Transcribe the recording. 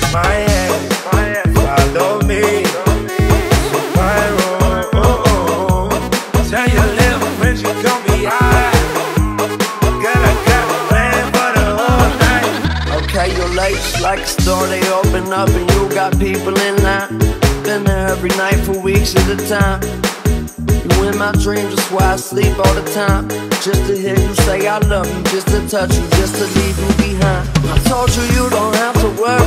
my hand, follow me. Viral, tell your little friends you gon' be high. Girl, I got a plan for the whole night. Okay, your lights like a store, they open up and you got people in line. Been there every night for weeks at a time. You in my dreams, that's why I sleep all the time. Just to hear you say I love you, just to touch you, just to leave you behind. I told you you don't have to worry.